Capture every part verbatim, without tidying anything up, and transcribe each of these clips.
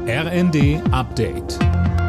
R N D Update.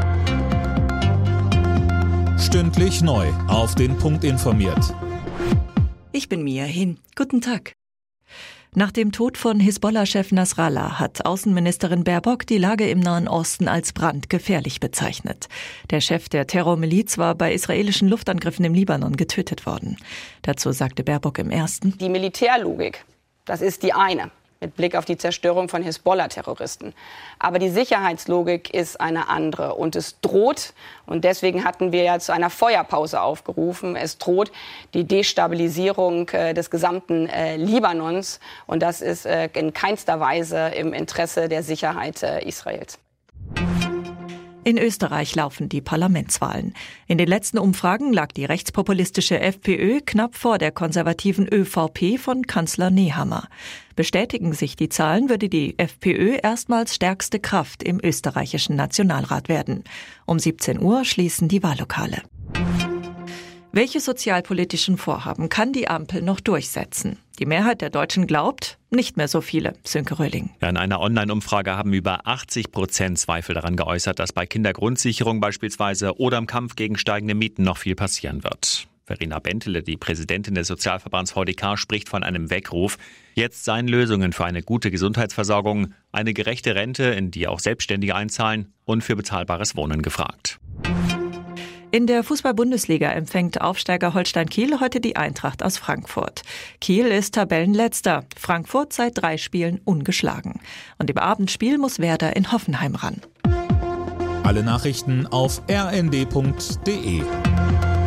Stündlich neu auf den Punkt informiert. Ich bin Mia Hin. Guten Tag. Nach dem Tod von Hisbollah-Chef Nasrallah hat Außenministerin Baerbock die Lage im Nahen Osten als brandgefährlich bezeichnet. Der Chef der Terrormiliz war bei israelischen Luftangriffen im Libanon getötet worden. Dazu sagte Baerbock im Ersten: Die Militärlogik, das ist die eine, mit Blick auf die Zerstörung von Hisbollah-Terroristen. Aber die Sicherheitslogik ist eine andere. Und es droht, und deswegen hatten wir ja zu einer Feuerpause aufgerufen, es droht die Destabilisierung äh, des gesamten äh, Libanons. Und das ist äh, in keinster Weise im Interesse der Sicherheit äh, Israels. In Österreich laufen die Parlamentswahlen. In den letzten Umfragen lag die rechtspopulistische FPÖ knapp vor der konservativen ÖVP von Kanzler Nehammer. Bestätigen sich die Zahlen, würde die FPÖ erstmals stärkste Kraft im österreichischen Nationalrat werden. Um siebzehn Uhr schließen die Wahllokale. Welche sozialpolitischen Vorhaben kann die Ampel noch durchsetzen? Die Mehrheit der Deutschen glaubt, nicht mehr so viele. Sönke Röhling. Ja, in einer Online-Umfrage haben über achtzig Prozent Zweifel daran geäußert, dass bei Kindergrundsicherung beispielsweise oder im Kampf gegen steigende Mieten noch viel passieren wird. Verena Bentele, die Präsidentin des Sozialverbands V D K, spricht von einem Weckruf. Jetzt seien Lösungen für eine gute Gesundheitsversorgung, eine gerechte Rente, in die auch Selbstständige einzahlen, und für bezahlbares Wohnen gefragt. In der Fußball-Bundesliga empfängt Aufsteiger Holstein Kiel heute die Eintracht aus Frankfurt. Kiel ist Tabellenletzter, Frankfurt seit drei Spielen ungeschlagen. Und im Abendspiel muss Werder in Hoffenheim ran. Alle Nachrichten auf r n d punkt d e.